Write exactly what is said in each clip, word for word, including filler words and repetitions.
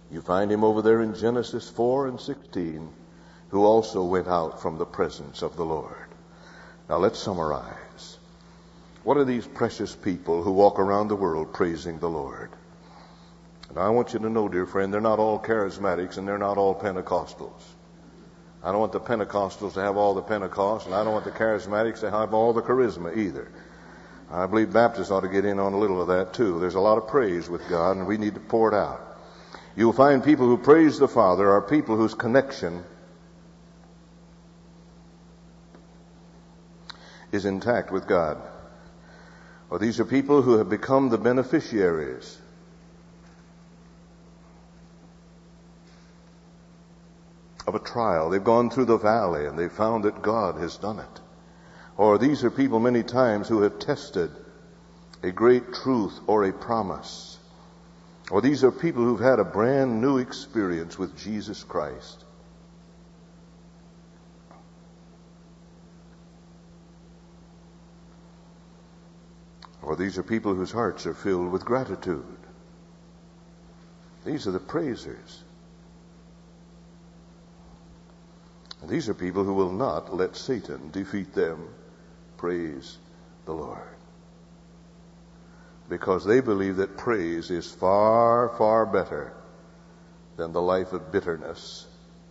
You find him over there in Genesis four and sixteen, who also went out from the presence of the Lord. Now let's summarize. What are these precious people who walk around the world praising the Lord? And I want you to know, dear friend, they're not all charismatics and they're not all Pentecostals. I don't want the Pentecostals to have all the Pentecost, and I don't want the charismatics to have all the charisma either. I believe Baptists ought to get in on a little of that too. There's a lot of praise with God, and we need to pour it out. You'll find people who praise the Father are people whose connection is intact with God. Or these are people who have become the beneficiaries of a trial. They've gone through the valley and they've found that God has done it. Or these are people many times who have tested a great truth or a promise. Or these are people who've had a brand new experience with Jesus Christ. Or these are people whose hearts are filled with gratitude. These are the praisers. And these are people who will not let Satan defeat them. Praise the Lord. Because they believe that praise is far, far better than the life of bitterness.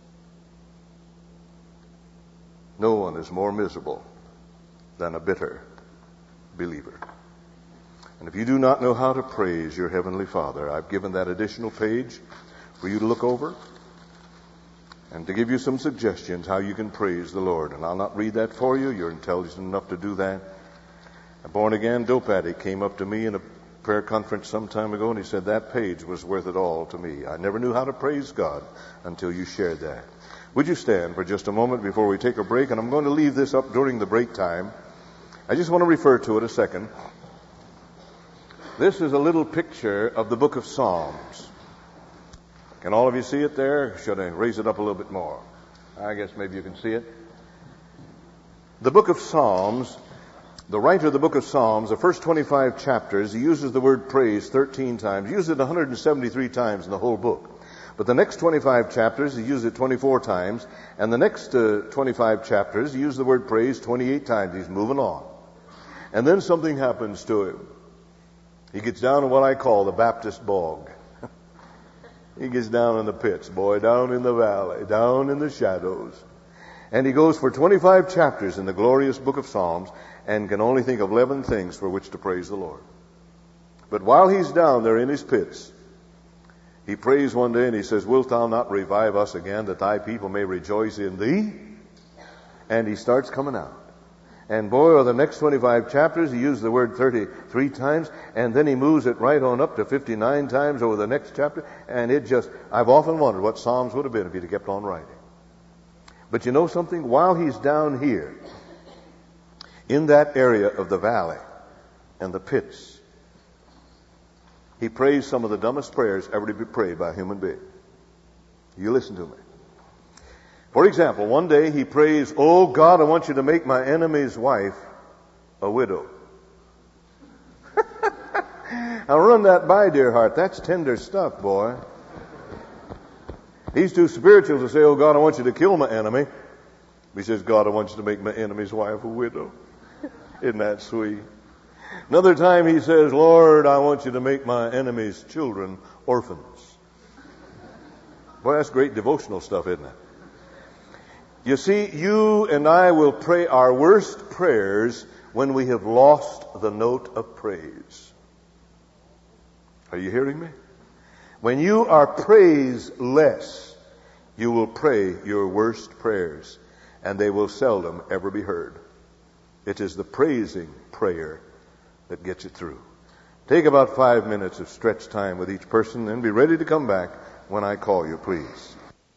No one is more miserable than a bitter believer. And if you do not know how to praise your Heavenly Father, I've given that additional page for you to look over and to give you some suggestions how you can praise the Lord. And I'll not read that for you. You're intelligent enough to do that. A born-again dope addict came up to me in a prayer conference some time ago, and he said, that page was worth it all to me. I never knew how to praise God until you shared that. Would you stand for just a moment before we take a break? And I'm going to leave this up during the break time. I just want to refer to it a second. This is a little picture of the book of Psalms. Can all of you see it there? Should I raise it up a little bit more? I guess maybe you can see it. The book of Psalms, the writer of the book of Psalms, the first twenty-five chapters, he uses the word praise thirteen times. He uses it one hundred seventy-three times in the whole book. But the next twenty-five chapters, he uses it twenty-four times. And the next uh, twenty-five chapters, he uses the word praise twenty-eight times. He's moving on. And then something happens to him. He gets down in what I call the Baptist bog. He gets down in the pits, boy, down in the valley, down in the shadows. And he goes for twenty-five chapters in the glorious book of Psalms and can only think of eleven things for which to praise the Lord. But while he's down there in his pits, he prays one day and he says, wilt thou not revive us again, that thy people may rejoice in thee? And he starts coming out. And boy, over the next twenty-five chapters, he used the word thirty-three times, and then he moves it right on up to fifty-nine times over the next chapter, and it just, I've often wondered what Psalms would have been if he'd have kept on writing. But you know something? While he's down here, in that area of the valley and the pits, he prays some of the dumbest prayers ever to be prayed by a human being. You listen to me. For example, one day he prays, oh God, I want you to make my enemy's wife a widow. Now run that by, dear heart. That's tender stuff, boy. He's too spiritual to say, oh God, I want you to kill my enemy. He says, God, I want you to make my enemy's wife a widow. Isn't that sweet? Another time he says, Lord, I want you to make my enemy's children orphans. Boy, that's great devotional stuff, isn't it? You see, you and I will pray our worst prayers when we have lost the note of praise. Are you hearing me? When you are praiseless, you will pray your worst prayers, and they will seldom ever be heard. It is the praising prayer that gets it through. Take about five minutes of stretch time with each person, and be ready to come back when I call you, please.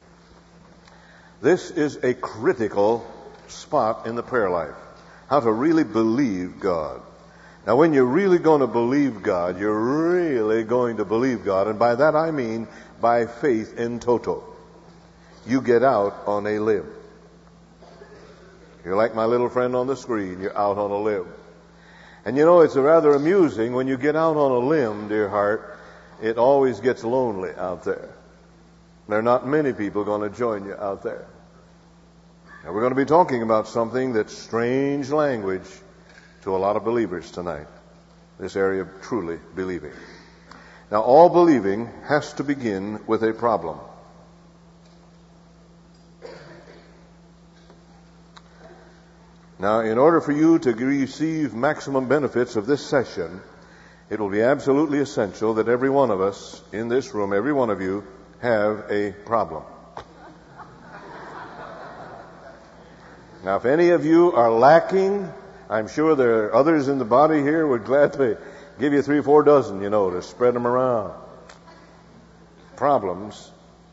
This is a critical spot in the prayer life. How to really believe God. Now, when you're really going to believe God, you're really going to believe God. And by that I mean by faith in toto. You get out on a limb. You're like my little friend on the screen. You're out on a limb. And you know, it's rather amusing when you get out on a limb, dear heart. It always gets lonely out there. There are not many people going to join you out there. Now, we're going to be talking about something that's strange language to a lot of believers tonight. This area of truly believing. Now, all believing has to begin with a problem. Now, in order for you to receive maximum benefits of this session, it will be absolutely essential that every one of us in this room, every one of you, have a problem. Now, if any of you are lacking, I'm sure there are others in the body here would gladly give you three or four dozen, you know, to spread them around. Problems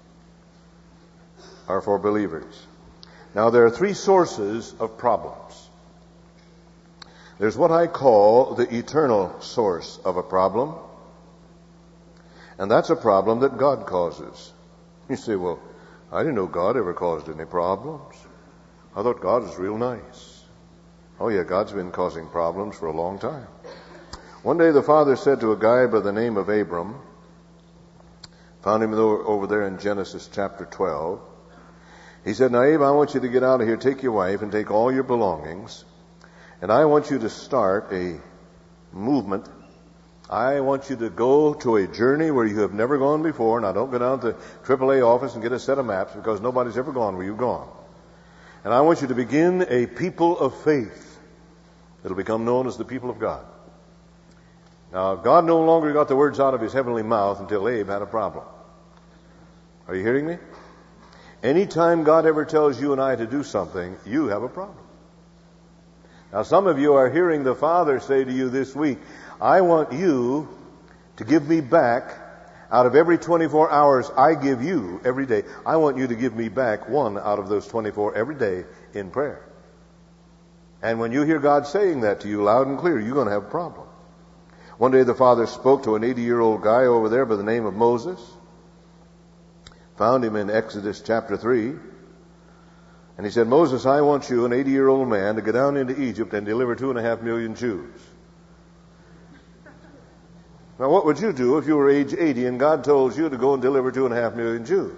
are for believers. Now, there are three sources of problems. There's what I call the eternal source of a problem, and that's a problem that God causes. You say, well, I didn't know God ever caused any problems. I thought God was real nice. Oh yeah, God's been causing problems for a long time. One day the Father said to a guy by the name of Abram, found him over there in Genesis chapter twelve, he said, now Abe, I want you to get out of here, take your wife and take all your belongings, and I want you to start a movement. I want you to go to a journey where you have never gone before. Now don't go down to the triple A office and get a set of maps, because nobody's ever gone where you've gone. And I want you to begin a people of faith. It'll become known as the people of God. Now, God no longer got the words out of his heavenly mouth until Abe had a problem. Are you hearing me? Anytime God ever tells you and I to do something, you have a problem. Now, some of you are hearing the Father say to you this week, I want you to give me back, out of every twenty-four hours I give you every day, I want you to give me back one out of those twenty-four every day in prayer. And when you hear God saying that to you loud and clear, you're going to have a problem. One day the Father spoke to an eighty-year-old guy over there by the name of Moses. Found him in Exodus chapter three. And he said, Moses, I want you, an eighty-year-old man, to go down into Egypt and deliver two and a half million Jews. Now, what would you do if you were age eighty and God told you to go and deliver two and a half million Jews?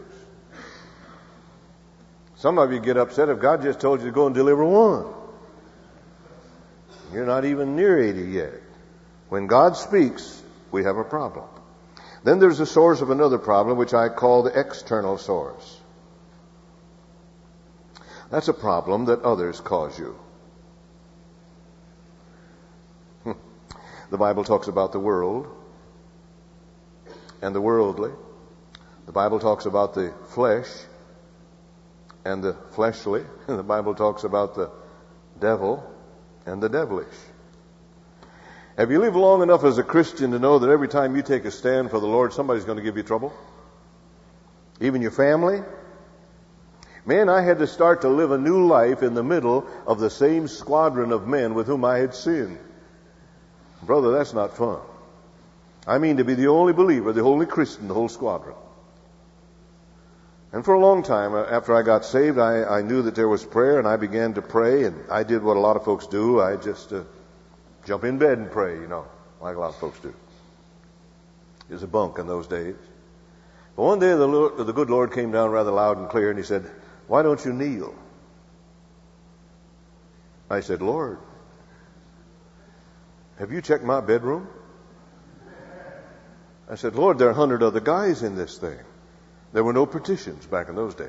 Some of you get upset if God just told you to go and deliver one. You're not even near eighty yet. When God speaks, we have a problem. Then there's the source of another problem, which I call the external source. That's a problem that others cause you. The Bible talks about the world and the worldly. The Bible talks about the flesh and the fleshly. And the Bible talks about the devil and the devilish. Have you lived long enough as a Christian to know that every time you take a stand for the Lord, somebody's going to give you trouble? Even your family? Man, I had to start to live a new life in the middle of the same squadron of men with whom I had sinned. Brother, that's not fun. I mean to be the only believer, the only Christian, the whole squadron. And for a long time, after I got saved, I, I knew that there was prayer, and I began to pray, and I did what a lot of folks do. I just uh, jump in bed and pray, you know, like a lot of folks do. It was a bunk in those days. But one day the, Lord, the good Lord came down rather loud and clear, and he said, why don't you kneel? I said, Lord, have you checked my bedroom? I said, Lord, there are a hundred other guys in this thing. There were no partitions back in those days.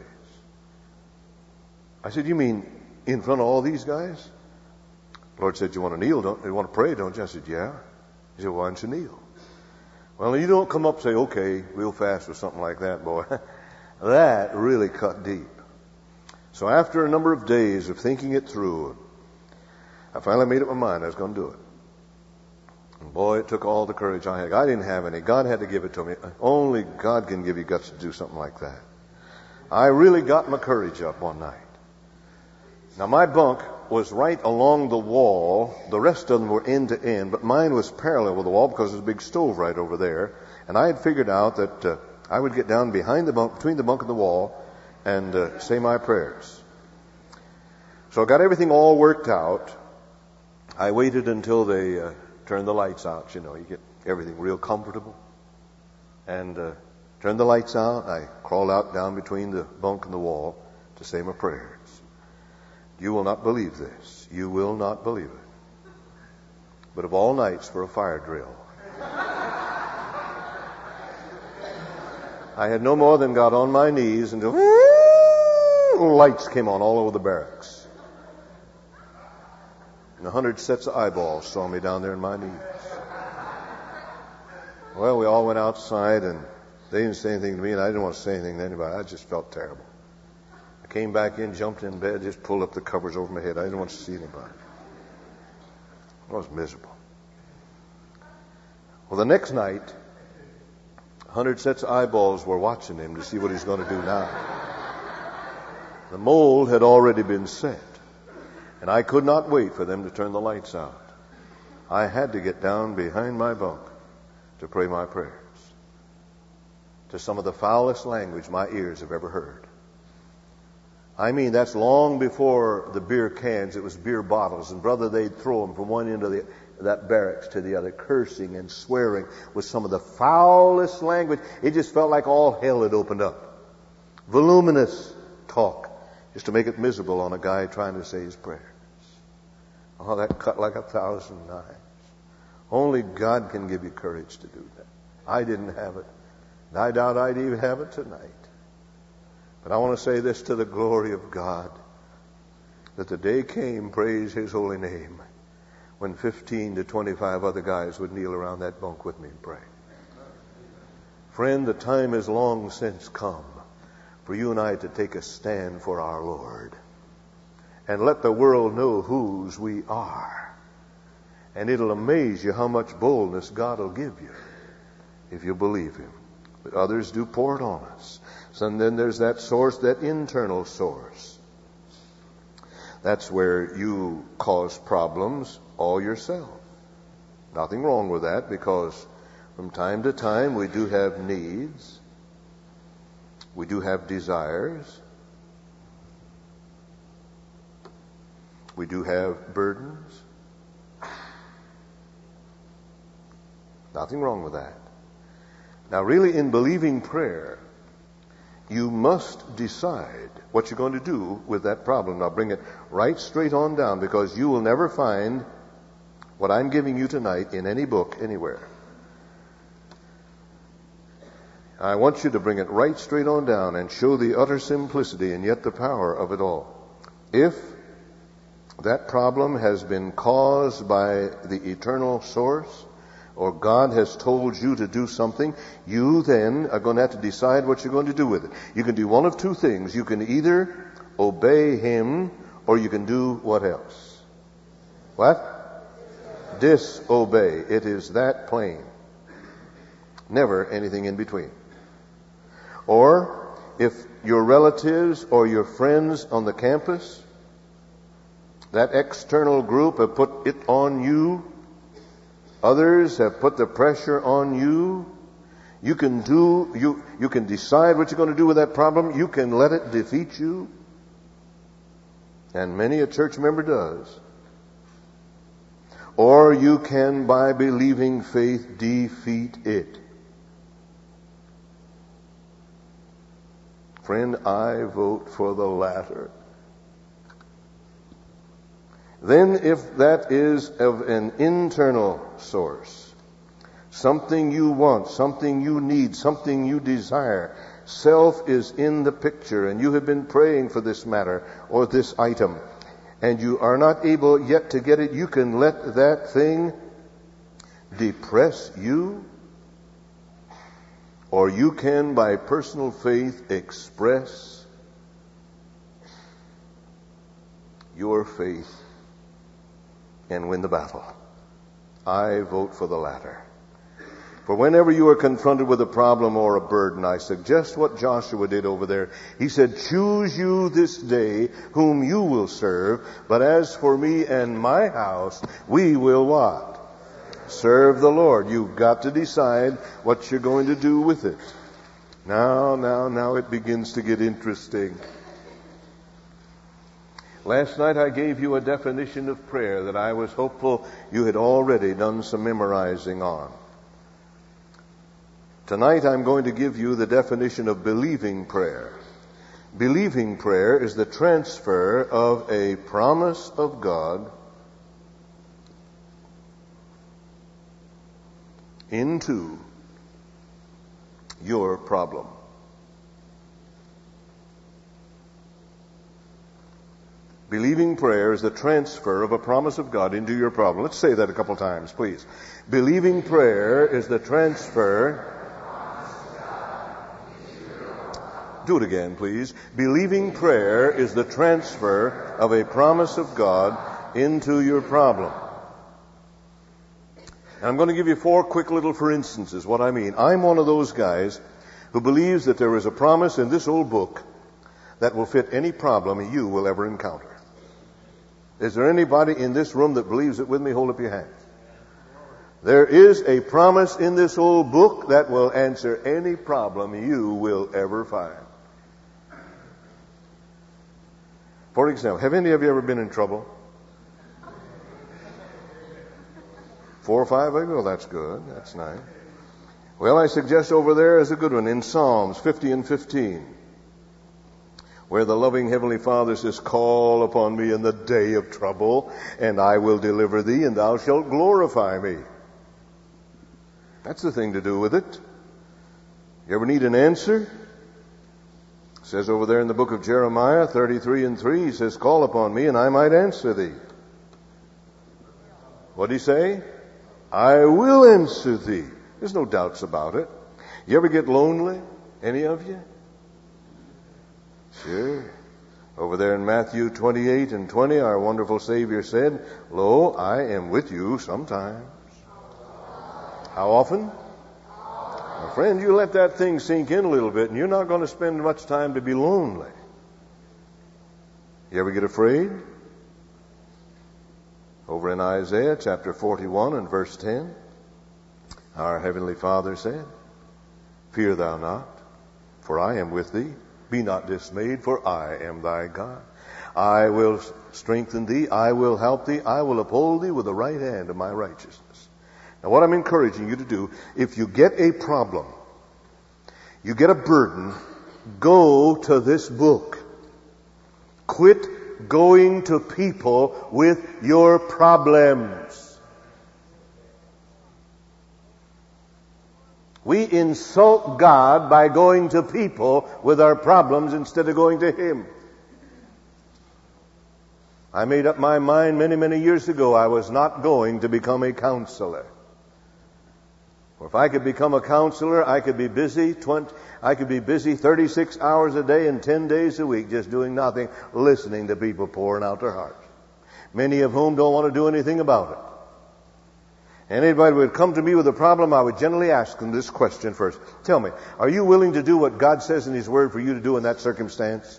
I said, you mean in front of all these guys? The Lord said, you want to kneel, don't you? Want to pray, don't you? I said, yeah. He said, why don't you kneel? Well, you don't come up and say, okay, real fast or something like that, boy. That really cut deep. So after a number of days of thinking it through, I finally made up my mind I was going to do it. And boy, it took all the courage I had. I didn't have any. God had to give it to me. Only God can give you guts to do something like that. I really got my courage up one night. Now, my bunk was right along the wall. The rest of them were end to end, but mine was parallel with the wall because there's a big stove right over there. And I had figured out that uh, I would get down behind the bunk, between the bunk and the wall, and uh, say my prayers. So I got everything all worked out. I waited until they uh, turned the lights out. You know, you get everything real comfortable. And uh, Turned the lights out. I crawled out down between the bunk and the wall to say my prayers. You will not believe this. You will not believe it. But of all nights for a fire drill, I had no more than got on my knees until lights came on all over the barracks. And a hundred sets of eyeballs saw me down there on my knees. Well, we all went outside, and they didn't say anything to me, and I didn't want to say anything to anybody. I just felt terrible. I came back in, jumped in bed, just pulled up the covers over my head. I didn't want to see anybody. I was miserable. Well, the next night, a hundred sets of eyeballs were watching him to see what he's going to do now. The mold had already been set, and I could not wait for them to turn the lights out. I had to get down behind my bunk to pray my prayers to some of the foulest language my ears have ever heard. I mean, that's long before the beer cans. It was beer bottles, and brother, they'd throw them from one end of the, that barracks to the other, cursing and swearing with some of the foulest language. It just felt like all hell had opened up. Voluminous talk, just to make it miserable on a guy trying to say his prayers. Oh, that cut like a thousand knives. Only God can give you courage to do that. I didn't have it, and I doubt I'd even have it tonight. But I want to say this to the glory of God, that the day came, praise His holy name, when fifteen to twenty-five other guys would kneel around that bunk with me and pray. Friend, the time has long since come for you and I to take a stand for our Lord and let the world know whose we are. And it'll amaze you how much boldness God will give you if you believe Him. But others do pour it on us. So and then there's that source, that internal source. That's where you cause problems all yourself. Nothing wrong with that, because from time to time we do have needs. We do have desires. We do have burdens. Nothing wrong with that. Now, really, in believing prayer, you must decide what you're going to do with that problem. Now, bring it right straight on down, because you will never find what I'm giving you tonight in any book anywhere. I want you to bring it right straight on down and show the utter simplicity and yet the power of it all. If that problem has been caused by the eternal source, or God has told you to do something, you then are going to have to decide what you're going to do with it. You can do one of two things. You can either obey Him, or you can do what else? What? Disobey. It is that plain. Never anything in between. Or if your relatives or your friends on the campus, that external group, have put it on you, others have put the pressure on you, you can do, you, you can decide what you're going to do with that problem. You can let it defeat you. And many a church member does. Or you can, by believing faith, defeat it. Friend, I vote for the latter. Then if that is of an internal source, something you want, something you need, something you desire, self is in the picture, and you have been praying for this matter or this item, and you are not able yet to get it, you can let that thing depress you, or you can, by personal faith, express your faith and win the battle. I vote for the latter. For whenever you are confronted with a problem or a burden, I suggest what Joshua did over there. He said, choose you this day whom you will serve, but as for me and my house, we will what? Serve the Lord. You've got to decide what you're going to do with it. Now, now, now it begins to get interesting. Last night I gave you a definition of prayer that I was hopeful you had already done some memorizing on. Tonight I'm going to give you the definition of believing prayer. Believing prayer is the transfer of a promise of God into your problem. Believing prayer is the transfer of a promise of God into your problem. Let's say that a couple times, please. Believing prayer is the transfer. Do it again, please. Believing prayer is the transfer of a promise of God into your problem. And I'm going to give you four quick little for instances what I mean. I'm one of those guys who believes that there is a promise in this old book that will fit any problem you will ever encounter. Is there anybody in this room that believes it with me? Hold up your hand. There is a promise in this old book that will answer any problem you will ever find. For example, have any of you ever been in trouble? Four or five of you? Well, that's good. That's nice. Well, I suggest over there is a good one in Psalms fifty and fifteen, where the loving Heavenly Father says, "Call upon me in the day of trouble, and I will deliver thee, and thou shalt glorify me." That's the thing to do with it. You ever need an answer? It says over there in the book of Jeremiah thirty-three and three, he says, "Call upon me and I might answer thee." What did he say? I will answer thee. There's no doubts about it. You ever get lonely? Any of you? Sure. Over there in Matthew twenty-eight and twenty, our wonderful Savior said, "Lo, I am with you sometimes." How often? My friend, you let that thing sink in a little bit and you're not going to spend much time to be lonely. You ever get afraid? Over in Isaiah chapter forty-one and verse ten, our Heavenly Father said, "Fear thou not, for I am with thee. Be not dismayed, for I am thy God. I will strengthen thee, I will help thee, I will uphold thee with the right hand of my righteousness." Now what I'm encouraging you to do, if you get a problem, you get a burden, go to this book. Quit going to people with your problems. We insult God by going to people with our problems instead of going to Him. I made up my mind many, many years ago I was not going to become a counselor. For if I could become a counselor, I could be busy twenty, I could be busy thirty-six hours a day and ten days a week just doing nothing, listening to people pouring out their hearts. Many of whom don't want to do anything about it. Anybody would come to me with a problem, I would generally ask them this question first. Tell me, are you willing to do what God says in His Word for you to do in that circumstance?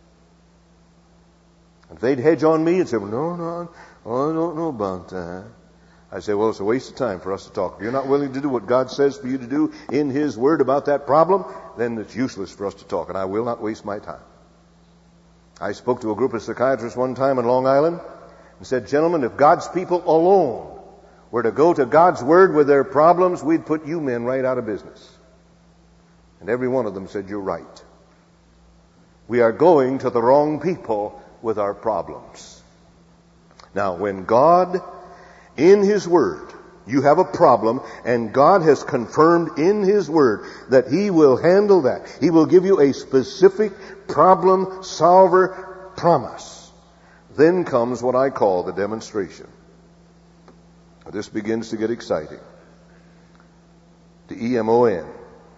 If they'd hedge on me and say, "Well, no, no, I don't know about that," I say, "Well, it's a waste of time for us to talk. If you're not willing to do what God says for you to do in His Word about that problem, then it's useless for us to talk, and I will not waste my time." I spoke to a group of psychiatrists one time in Long Island and said, "Gentlemen, if God's people alone were to go to God's Word with their problems, we'd put you men right out of business." And every one of them said, "You're right. We are going to the wrong people with our problems." Now, when God, in His Word, you have a problem, and God has confirmed in His Word that He will handle that. He will give you a specific problem solver promise. Then comes what I call the demonstration. This begins to get exciting. The E M O N.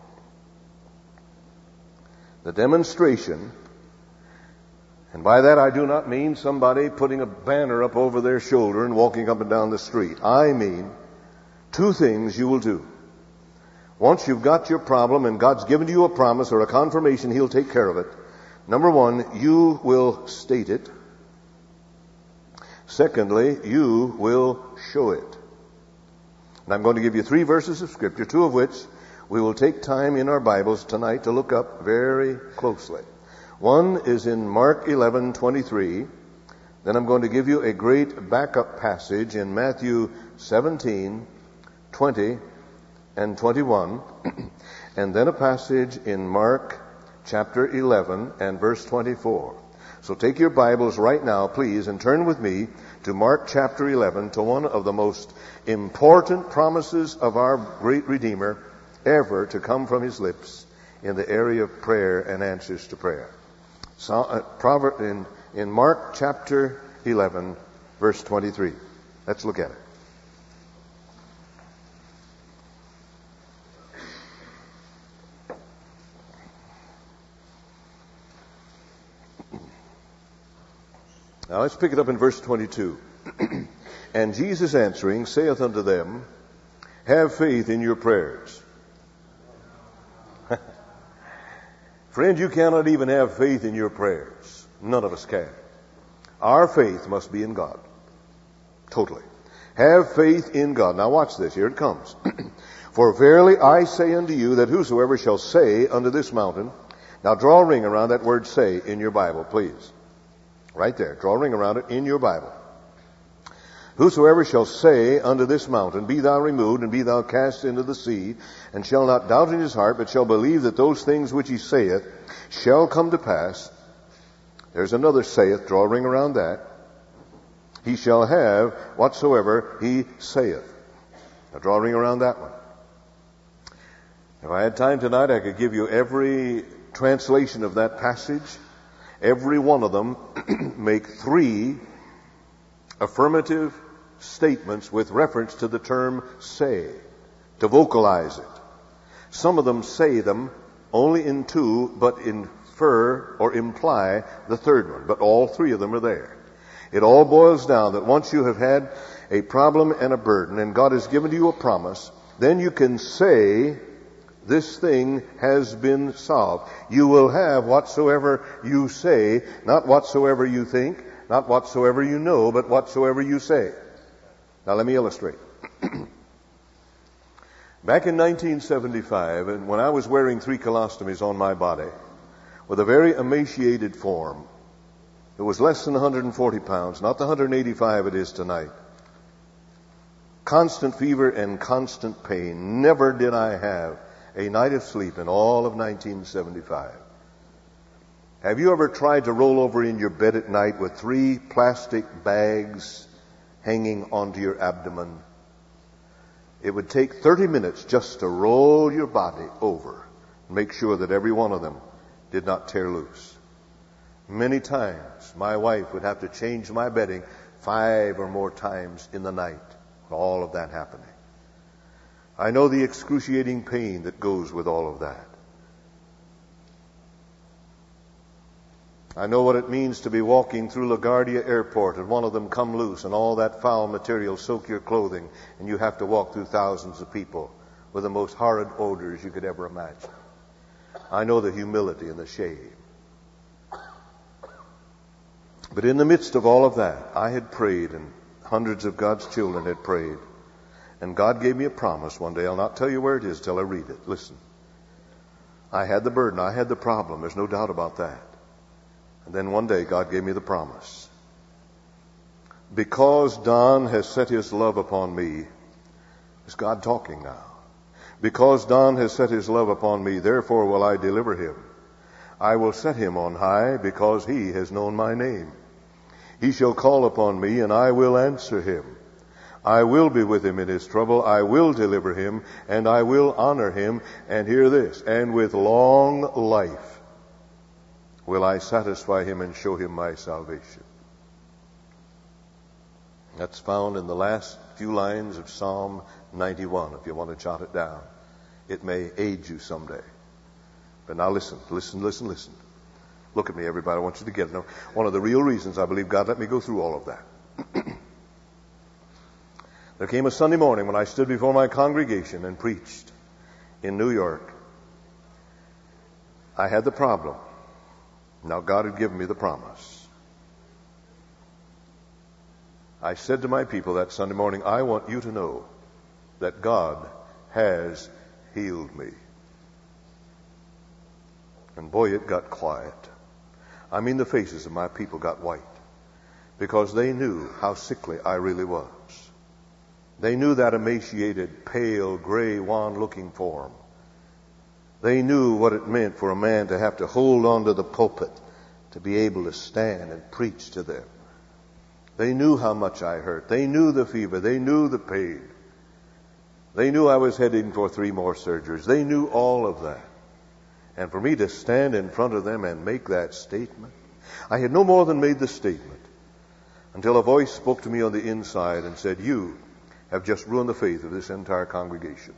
The demonstration. And by that I do not mean somebody putting a banner up over their shoulder and walking up and down the street. I mean two things you will do. Once you've got your problem and God's given you a promise or a confirmation, He'll take care of it. Number one, you will state it. Secondly, you will show it. And I'm going to give you three verses of Scripture, two of which we will take time in our Bibles tonight to look up very closely. One is in Mark eleven twenty-three. Then I'm going to give you a great backup passage in Matthew seventeen, twenty, and twenty-one. and then a passage in Mark chapter eleven and verse twenty-four. So take your Bibles right now, please, and turn with me to Mark chapter eleven, to one of the most important promises of our great Redeemer ever to come from his lips in the area of prayer and answers to prayer. So, uh, Proverb in, in Mark chapter eleven, verse twenty-three. Let's look at it. Now let's pick it up in verse twenty-two. And Jesus answering saith unto them, have faith in your prayers. Friend, you cannot even have faith in your prayers. None of us can. Our faith must be in God. Totally. Have faith in God. Now watch this. Here it comes. For verily I say unto you that whosoever shall say unto this mountain. Now draw a ring around that word say in your Bible, please. Right there. Draw a ring around it in your Bible. Whosoever shall say unto this mountain, be thou removed, and be thou cast into the sea, and shall not doubt in his heart, but shall believe that those things which he saith shall come to pass. There's another saith. Draw a ring around that. He shall have whatsoever he saith. Now draw a ring around that one. If I had time tonight, I could give you every translation of that passage. Every one of them make three affirmative statements with reference to the term say, to vocalize it. Some of them say them only in two, but infer or imply the third one. But all three of them are there. It all boils down that once you have had a problem and a burden, and God has given you a promise, then you can say, this thing has been solved. You will have whatsoever you say, not whatsoever you think, not whatsoever you know, but whatsoever you say. Now let me illustrate. Back in nineteen seventy-five, and when I was wearing three colostomies on my body, with a very emaciated form, it was less than one hundred forty pounds, not the one hundred eighty-five it is tonight. Constant fever and constant pain. Never did I have a night of sleep in all of nineteen seventy-five. Have you ever tried to roll over in your bed at night with three plastic bags hanging onto your abdomen? It would take thirty minutes just to roll your body over and make sure that every one of them did not tear loose. Many times my wife would have to change my bedding five or more times in the night with all of that happening. I know the excruciating pain that goes with all of that. I know what it means to be walking through LaGuardia Airport and one of them come loose and all that foul material soak your clothing and you have to walk through thousands of people with the most horrid odors you could ever imagine. I know the humility and the shame. But in the midst of all of that, I had prayed and hundreds of God's children had prayed. And God gave me a promise one day. I'll not tell you where it is till I read it. Listen. I had the burden. I had the problem. There's no doubt about that. And then one day God gave me the promise. Because Don has set his love upon me. Is God talking now? Because Don has set his love upon me, therefore will I deliver him. I will set him on high because he has known my name. He shall call upon me and I will answer him. I will be with him in his trouble. I will deliver him and I will honor him. And hear this, and with long life will I satisfy him and show him my salvation. That's found in the last few lines of Psalm ninety-one, if you want to jot it down. It may aid you someday. But now listen, listen, listen, listen. Look at me, everybody. I want you to get it. Now, one of the real reasons I believe God let me go through all of that. There came a Sunday morning when I stood before my congregation and preached in New York. I had the problem. Now God had given me the promise. I said to my people that Sunday morning, I want you to know that God has healed me. And boy, it got quiet. I mean, the faces of my people got white because they knew how sickly I really was. They knew that emaciated, pale, gray, wan-looking form. They knew what it meant for a man to have to hold on to the pulpit to be able to stand and preach to them. They knew how much I hurt. They knew the fever. They knew the pain. They knew I was heading for three more surgeries. They knew all of that. And for me to stand in front of them and make that statement, I had no more than made the statement until a voice spoke to me on the inside and said, "You have just ruined the faith of this entire congregation."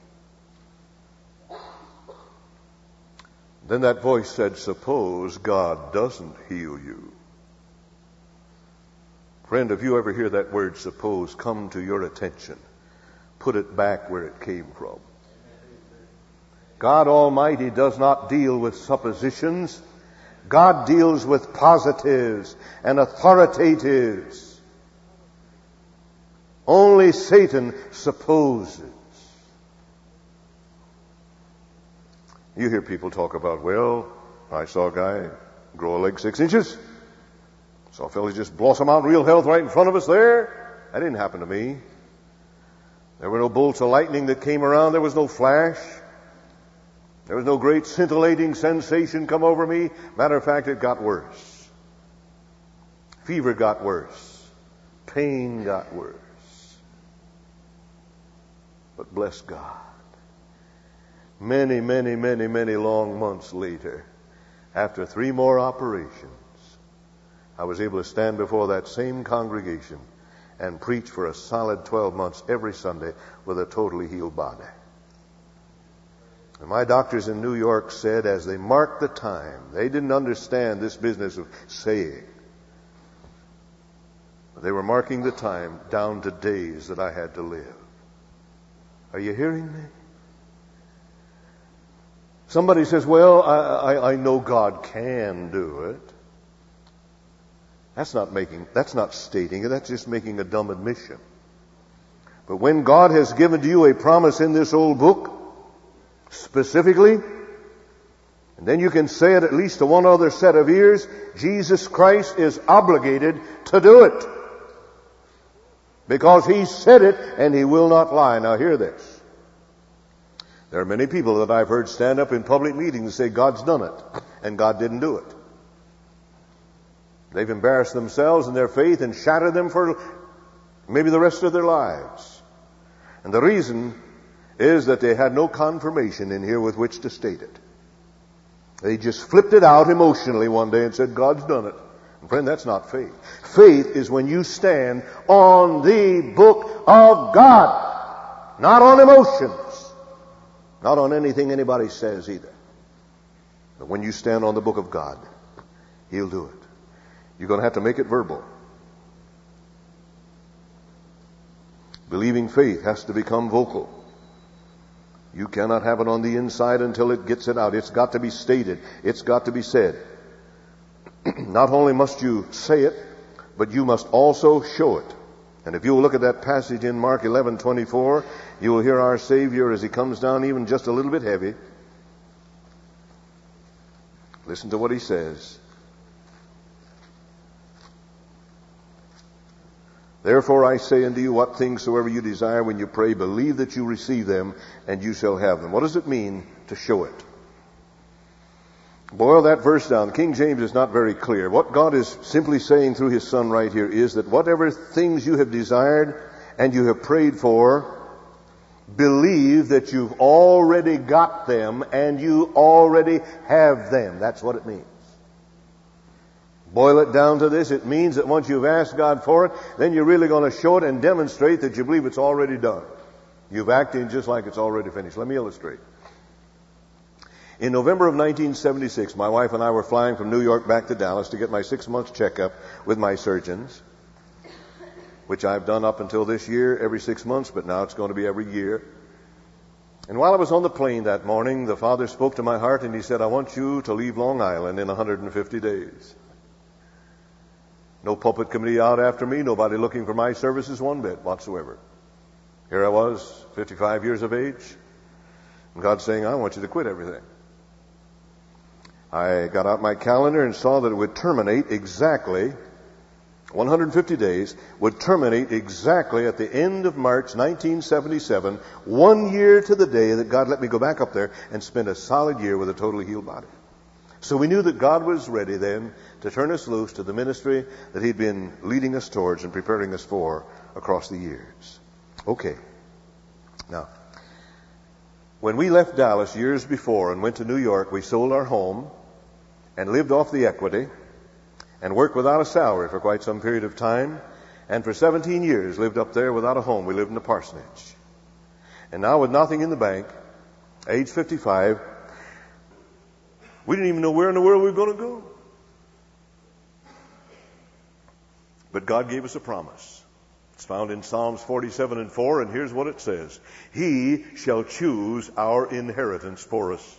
Then that voice said, "Suppose God doesn't heal you." Friend, if you ever hear that word "suppose" come to your attention, put it back where it came from. God Almighty does not deal with suppositions. God deals with positives and authoritatives. Only Satan supposes. You hear people talk about, well, I saw a guy grow a leg six inches. Saw a fellow just blossom out in real health right in front of us there. That didn't happen to me. There were no bolts of lightning that came around. There was no flash. There was no great scintillating sensation come over me. Matter of fact, it got worse. Fever got worse. Pain got worse. But bless God, many, many, many, many long months later, after three more operations, I was able to stand before that same congregation and preach for a solid twelve months every Sunday with a totally healed body. And my doctors in New York said, as they marked the time, they didn't understand this business of saying. They were marking the time down to days that I had to live. Are you hearing me? Somebody says, well, I, I, I know God can do it. That's not making, that's not stating it. That's just making a dumb admission. But when God has given to you a promise in this old book, specifically, and then you can say it at least to one other set of ears, Jesus Christ is obligated to do it. Because He said it and He will not lie. Now hear this. There are many people that I've heard stand up in public meetings and say God's done it and God didn't do it. They've embarrassed themselves and their faith and shattered them for maybe the rest of their lives. And the reason is that they had no confirmation in here with which to state it. They just flipped it out emotionally one day and said, God's done it. And friend, that's not faith. Faith is when you stand on the book of God, not on emotions, not on anything anybody says either. But when you stand on the book of God, He'll do it. You're going to have to make it verbal. Believing faith has to become vocal. You cannot have it on the inside until it gets it out. It's got to be stated. It's got to be said. Not only must you say it, but you must also show it. And if you will look at that passage in Mark eleven twenty-four, you will hear our Savior as He comes down even just a little bit heavy. Listen to what He says. Therefore I say unto you, what things soever you desire when you pray, believe that you receive them, and you shall have them. What does it mean to show it? Boil that verse down. King James is not very clear. What God is simply saying through His Son right here is that whatever things you have desired and you have prayed for, believe that you've already got them and you already have them. That's what it means. Boil it down to this. It means that once you've asked God for it, then you're really going to show it and demonstrate that you believe it's already done. You've acted just like it's already finished. Let me illustrate. In November of nineteen seventy-six, my wife and I were flying from New York back to Dallas to get my six-month checkup with my surgeons, which I've done up until this year every six months, but now it's going to be every year. And while I was on the plane that morning, the Father spoke to my heart and He said, I want you to leave Long Island in one hundred fifty days. No pulpit committee out after me, nobody looking for my services one bit whatsoever. Here I was, fifty-five years of age, and God saying, I want you to quit everything. I got out my calendar and saw that it would terminate exactly one hundred fifty days, would terminate exactly at the end of March nineteen seventy-seven, one year to the day that God let me go back up there and spend a solid year with a totally healed body. So we knew that God was ready then to turn us loose to the ministry that He'd been leading us towards and preparing us for across the years. Okay. Now, when we left Dallas years before and went to New York, we sold our home and lived off the equity and worked without a salary for quite some period of time. And for seventeen years lived up there without a home. We lived in a parsonage. And now with nothing in the bank, age fifty-five, we didn't even know where in the world we were going to go. But God gave us a promise. It's found in Psalms forty-seven and four, and here's what it says. He shall choose our inheritance for us.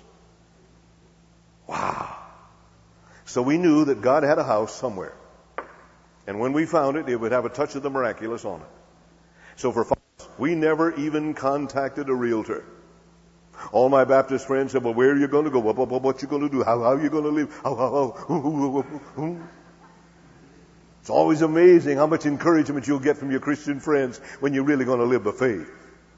Wow. So we knew that God had a house somewhere. And when we found it, it would have a touch of the miraculous on it. So for five years, we never even contacted a realtor. All my Baptist friends said, well, where are you going to go? What, what, what you going to do? How, how are you going to live? How, how, how? It's always amazing how much encouragement you'll get from your Christian friends when you're really going to live by faith.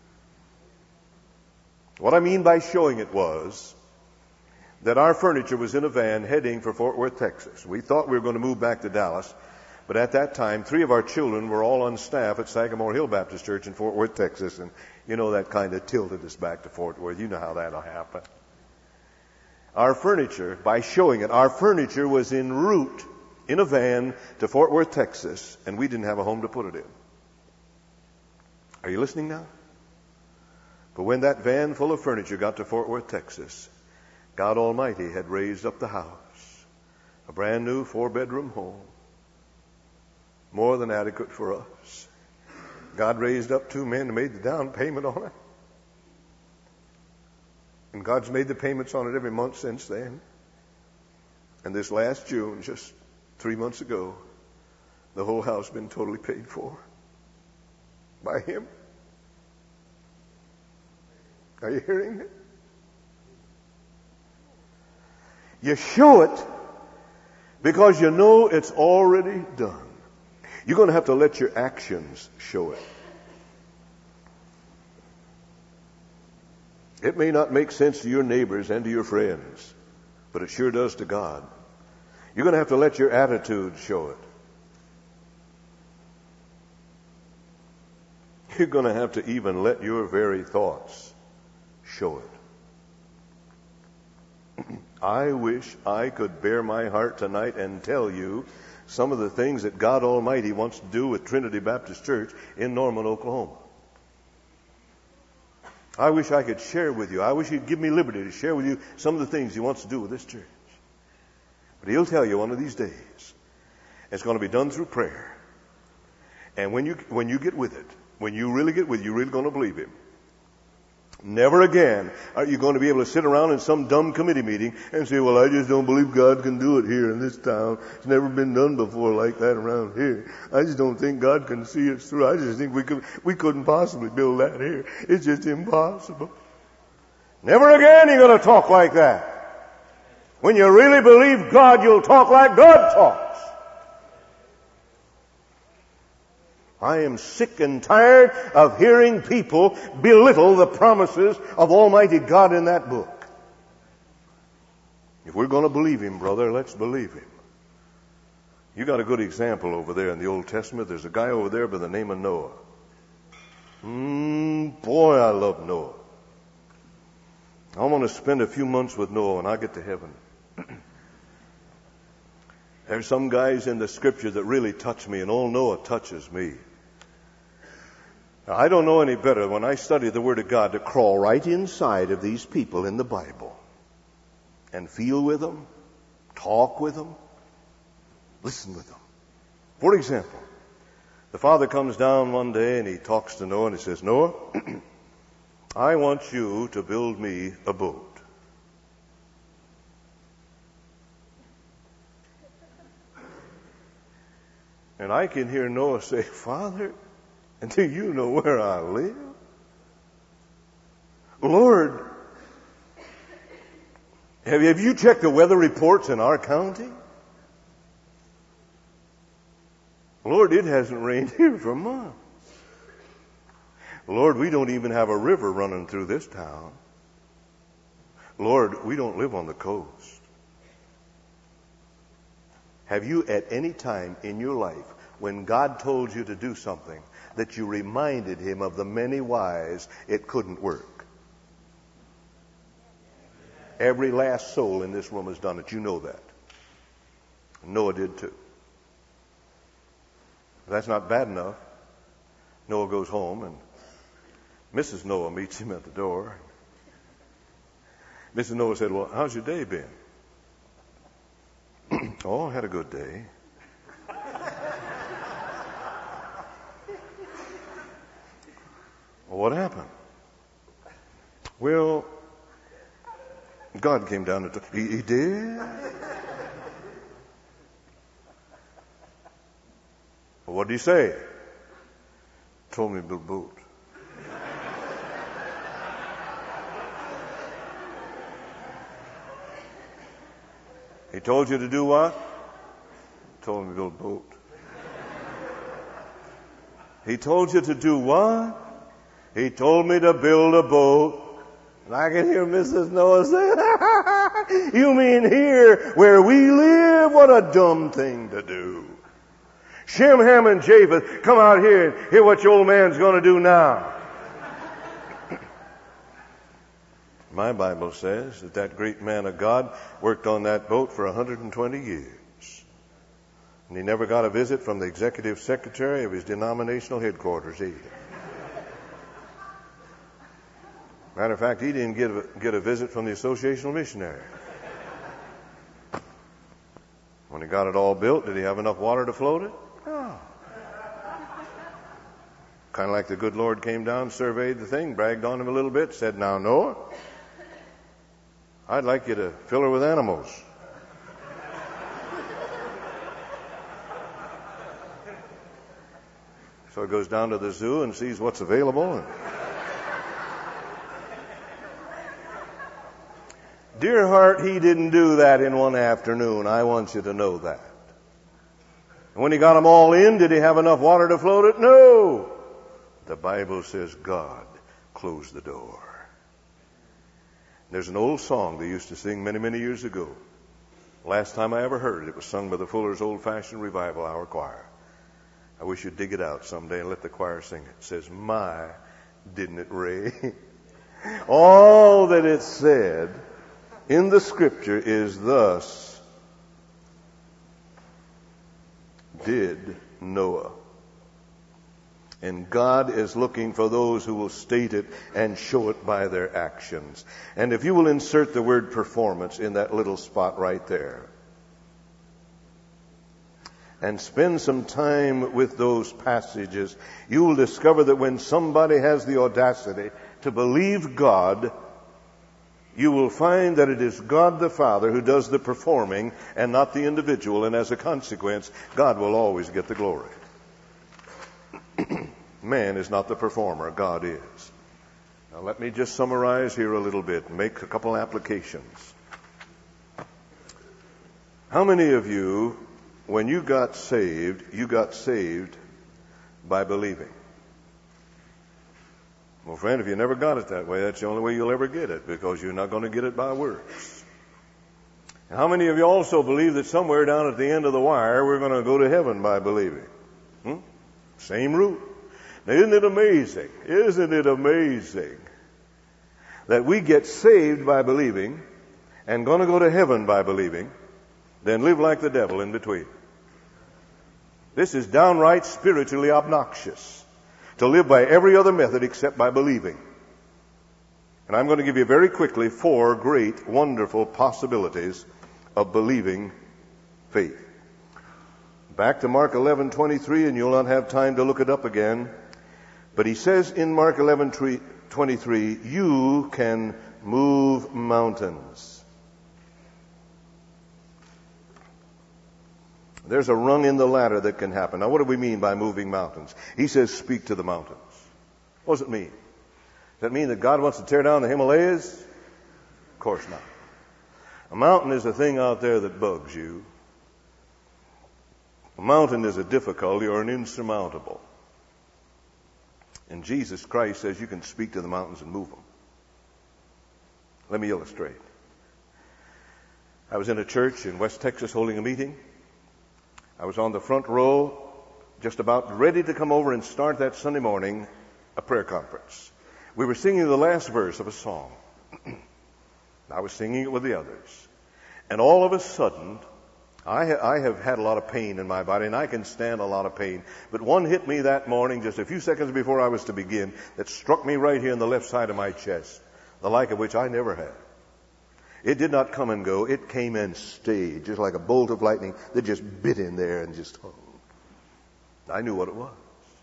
What I mean by showing it was that our furniture was in a van heading for Fort Worth, Texas. We thought we were going to move back to Dallas, but at that time, three of our children were all on staff at Sagamore Hill Baptist Church in Fort Worth, Texas, and you know that kind of tilted us back to Fort Worth. You know how that'll happen. Our furniture, by showing it, our furniture was en route in a van to Fort Worth, Texas, and we didn't have a home to put it in. Are you listening now? But when that van full of furniture got to Fort Worth, Texas, God Almighty had raised up the house, a brand new four-bedroom home, more than adequate for us. God raised up two men and made the down payment on it. And God's made the payments on it every month since then. And this last June, just three months ago, the whole house has been totally paid for by Him. Are you hearing it? You show it because you know it's already done. You're going to have to let your actions show it. It may not make sense to your neighbors and to your friends, but it sure does to God. You're going to have to let your attitude show it. You're going to have to even let your very thoughts show it. I wish I could bare my heart tonight and tell you some of the things that God Almighty wants to do with Trinity Baptist Church in Norman, Oklahoma. I wish I could share with you. I wish He'd give me liberty to share with you some of the things He wants to do with this church. But He'll tell you one of these days. It's going to be done through prayer. And when you when you get with it, when you really get with it, you're really going to believe Him. Never again are you going to be able to sit around in some dumb committee meeting and say, well, I just don't believe God can do it here in this town. It's never been done before like that around here. I just don't think God can see us through. I just think we could, we couldn't possibly build that here. It's just impossible. Never again you're going to talk like that. When you really believe God, you'll talk like God talks. I am sick and tired of hearing people belittle the promises of Almighty God in that book. If we're going to believe Him, brother, let's believe Him. You got a good example over there in the Old Testament. There's a guy over there by the name of Noah. Mm, boy, I love Noah. I want to spend a few months with Noah when I get to heaven. There's some guys in the Scripture that really touch me, and old Noah touches me. Now, I don't know any better when I study the Word of God to crawl right inside of these people in the Bible and feel with them, talk with them, listen with them. For example, the father comes down one day and he talks to Noah and he says, Noah, I want you to build me a boat. And I can hear Noah say, Father, do you know where I live? Lord, have you, have you checked the weather reports in our county? Lord, it hasn't rained here for months. Lord, we don't even have a river running through this town. Lord, we don't live on the coast. Have you at any time in your life, when God told you to do something, that you reminded him of the many whys it couldn't work? Every last soul in this room has done it. You know that. Noah did too. If that's not bad enough, Noah goes home and Missus Noah meets him at the door. Missus Noah said, well, how's your day been? Oh, I had a good day. Well, what happened? Well, God came down to... He, he did? Well, what did he say? Told me to build a boat. He told you to do what? Told him to build a boat. He told you to do what? He told me to build a boat. And I can hear Missus Noah say, you mean here where we live? What a dumb thing to do. Shem, Ham, and Japheth, come out here and hear what your old man's going to do now. My Bible says that that great man of God worked on that boat for one hundred twenty years. And he never got a visit from the executive secretary of his denominational headquarters either. Matter of fact, he didn't get a, get a visit from the associational missionary. When he got it all built, did he have enough water to float it? No. Kind of like the good Lord came down, surveyed the thing, bragged on him a little bit, said, now, Noah, I'd like you to fill her with animals. So he goes down to the zoo and sees what's available. And dear heart, he didn't do that in one afternoon. I want you to know that. And when he got them all in, did he have enough water to float it? No. The Bible says God closed the door. There's an old song they used to sing many, many years ago. Last time I ever heard it, it was sung by the Fuller's Old-Fashioned Revival Hour Choir. I wish you'd dig it out someday and let the choir sing it. It says, my, didn't it rain? All that it said in the scripture is, thus did Noah. And God is looking for those who will state it and show it by their actions. And if you will insert the word performance in that little spot right there, and spend some time with those passages, you will discover that when somebody has the audacity to believe God, you will find that it is God the Father who does the performing and not the individual, and as a consequence, God will always get the glory. Man is not the performer, God is. Now let me just summarize here a little bit and make a couple applications. How many of you, when you got saved, you got saved by believing? Well, friend, if you never got it that way, that's the only way you'll ever get it, because you're not going to get it by works. And how many of you also believe that somewhere down at the end of the wire, we're going to go to heaven by believing? Hmm? Same route. Now, isn't it amazing? Isn't it amazing that we get saved by believing and going to go to heaven by believing, then live like the devil in between? This is downright spiritually obnoxious, to live by every other method except by believing. And I'm going to give you very quickly four great, wonderful possibilities of believing faith. Back to Mark eleven twenty-three, and you'll not have time to look it up again. But he says in Mark eleven twenty-three, you can move mountains. There's a rung in the ladder that can happen. Now, what do we mean by moving mountains? He says, speak to the mountains. What does it mean? Does that mean that God wants to tear down the Himalayas? Of course not. A mountain is a thing out there that bugs you. A mountain is a difficulty or an insurmountable. And Jesus Christ says you can speak to the mountains and move them. Let me illustrate. I was in a church in West Texas holding a meeting. I was on the front row, just about ready to come over and start that Sunday morning a prayer conference. We were singing the last verse of a song. I was singing it with the others. And all of a sudden, I, ha- I have had a lot of pain in my body, and I can stand a lot of pain. But one hit me that morning, just a few seconds before I was to begin, that struck me right here in the left side of my chest, the like of which I never had. It did not come and go. It came and stayed, just like a bolt of lightning that just bit in there and just hung. I knew what it was.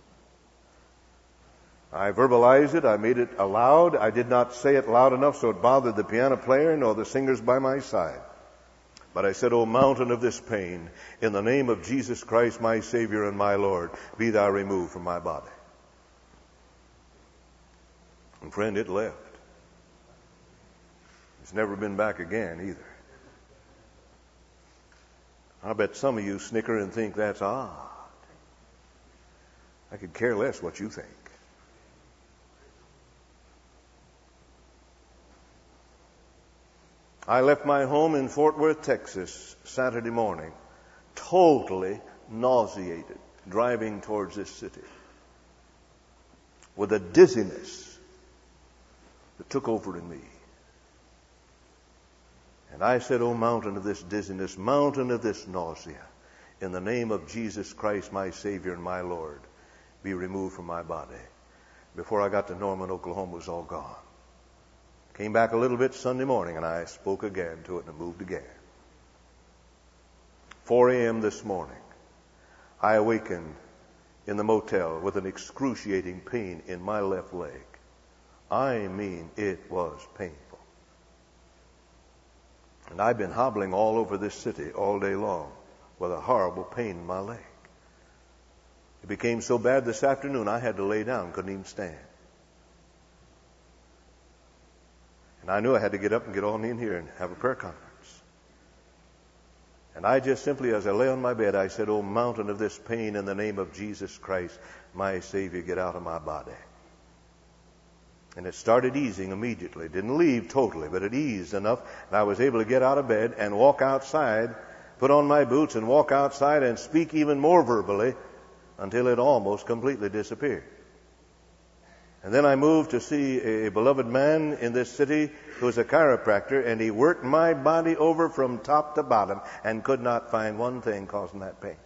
I verbalized it. I made it aloud. I did not say it loud enough so it bothered the piano player nor the singers by my side. But I said, O mountain of this pain, in the name of Jesus Christ, my Savior and my Lord, be thou removed from my body. And friend, it left. It's never been back again either. I bet some of you snicker and think that's odd. I could care less what you think. I left my home in Fort Worth, Texas, Saturday morning, totally nauseated, driving towards this city, with a dizziness that took over in me. And I said, O mountain of this dizziness, mountain of this nausea, in the name of Jesus Christ, my Savior and my Lord, be removed from my body. Before I got to Norman, Oklahoma, it was all gone. Came back a little bit Sunday morning, and I spoke again to it, and it moved again. four a.m. this morning, I awakened in the motel with an excruciating pain in my left leg. I mean, it was painful. And I've been hobbling all over this city all day long with a horrible pain in my leg. It became so bad this afternoon, I had to lay down, couldn't even stand. And I knew I had to get up and get on in here and have a prayer conference. And I just simply, as I lay on my bed, I said, O mountain of this pain, in the name of Jesus Christ, my Savior, get out of my body. And it started easing immediately. It didn't leave totally, but it eased enough. And I was able to get out of bed and walk outside, put on my boots and walk outside and speak even more verbally until it almost completely disappeared. And then I moved to see a beloved man in this city who is a chiropractor, and he worked my body over from top to bottom and could not find one thing causing that pain.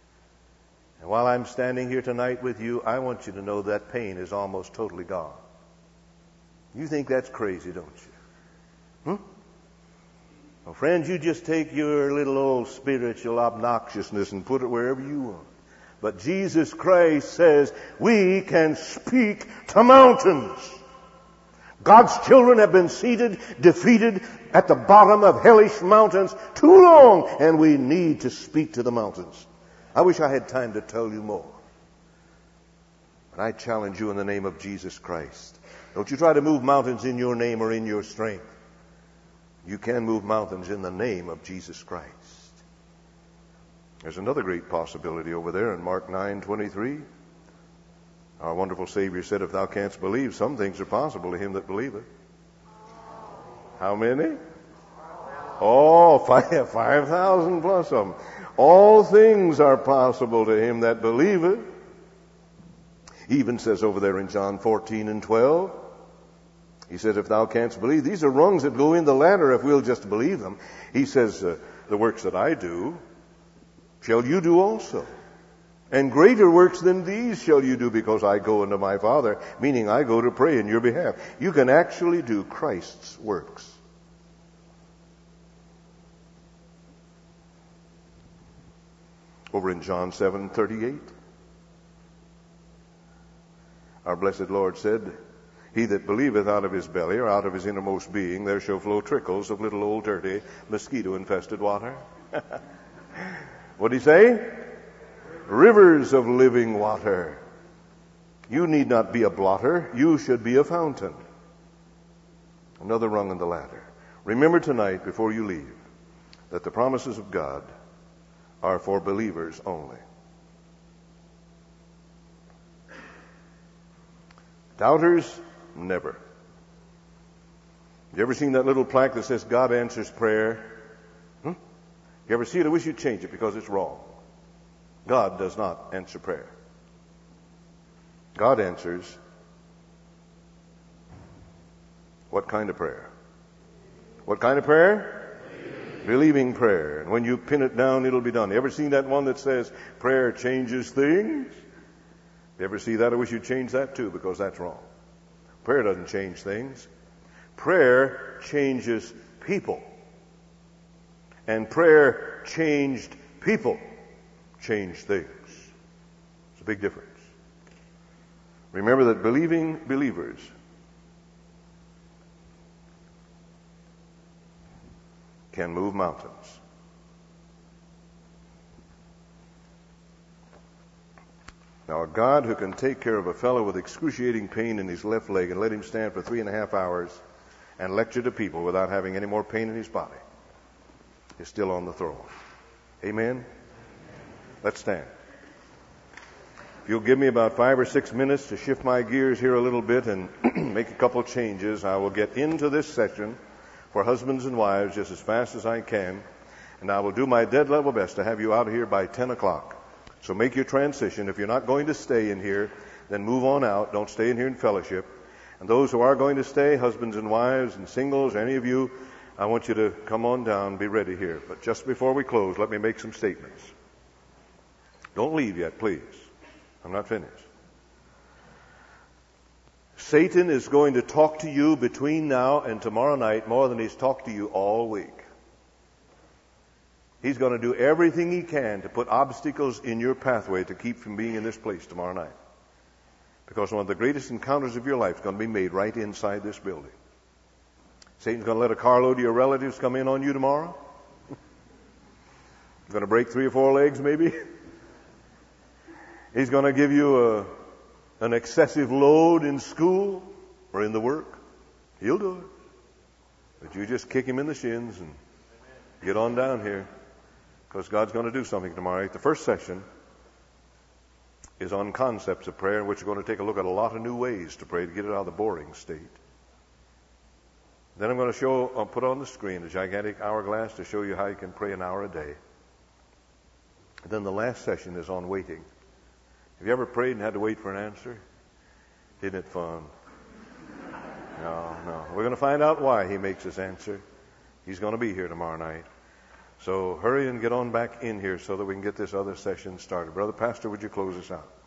And while I'm standing here tonight with you, I want you to know that pain is almost totally gone. You think that's crazy, don't you? Hmm? Well, friends, you just take your little old spiritual obnoxiousness and put it wherever you want. But Jesus Christ says we can speak to mountains. God's children have been seated, defeated at the bottom of hellish mountains too long, and we need to speak to the mountains. I wish I had time to tell you more. But I challenge you in the name of Jesus Christ. Don't you try to move mountains in your name or in your strength. You can move mountains in the name of Jesus Christ. There's another great possibility over there in Mark nine twenty-three. Our wonderful Savior said, if thou canst believe, some things are possible to him that believeth. How many? Oh, five, five thousand plus of them. All things are possible to him that believeth. He even says over there in John fourteen and twelve, he says, if thou canst believe, these are rungs that go in the ladder if we'll just believe them. He says, uh, the works that I do, shall you do also. And greater works than these shall you do, because I go unto my Father, meaning I go to pray in your behalf. You can actually do Christ's works. Over in John seven thirty-eight, our blessed Lord said, he that believeth, out of his belly or out of his innermost being there shall flow trickles of little old dirty mosquito-infested water. What did he say? Rivers of living water. You need not be a blotter. You should be a fountain. Another rung in the ladder. Remember tonight, before you leave, that the promises of God are for believers only. Doubters, never. You ever seen that little plaque that says God answers prayer? Hmm? You ever see it? I wish you'd change it because it's wrong. God does not answer prayer. God answers what kind of prayer? What kind of prayer? Believing, Believing prayer. And when you pin it down, it'll be done. You ever seen that one that says prayer changes things? You ever see that? I wish you'd change that too because that's wrong. Prayer doesn't change things. Prayer changes people. And prayer changed people change things. It's a big difference. Remember that believing believers can move mountains. Now, a God who can take care of a fellow with excruciating pain in his left leg and let him stand for three and a half hours and lecture to people without having any more pain in his body is still on the throne. Amen? Let's stand. If you'll give me about five or six minutes to shift my gears here a little bit and make a couple changes, I will get into this session for husbands and wives just as fast as I can, and I will do my dead level best to have you out of here by ten o'clock. So make your transition. If you're not going to stay in here, then move on out. Don't stay in here in fellowship. And those who are going to stay, husbands and wives and singles, any of you, I want you to come on down, be ready here. But just before we close, let me make some statements. Don't leave yet, please. I'm not finished. Satan is going to talk to you between now and tomorrow night more than he's talked to you all week. He's going to do everything he can to put obstacles in your pathway to keep from being in this place tomorrow night. Because one of the greatest encounters of your life is going to be made right inside this building. Satan's going to let a carload of your relatives come in on you tomorrow. He's going to break three or four legs maybe. He's going to give you a, an excessive load in school or in the work. He'll do it. But you just kick him in the shins and get on down here. Because God's going to do something tomorrow night. The first session is on concepts of prayer, in which we're going to take a look at a lot of new ways to pray to get it out of the boring state. Then I'm going to show, I'll put on the screen a gigantic hourglass to show you how you can pray an hour a day. And then the last session is on waiting. Have you ever prayed and had to wait for an answer? Isn't it fun? No, no. We're going to find out why he makes us answer. He's going to be here tomorrow night. So hurry and get on back in here so that we can get this other session started. Brother Pastor, would you close us out?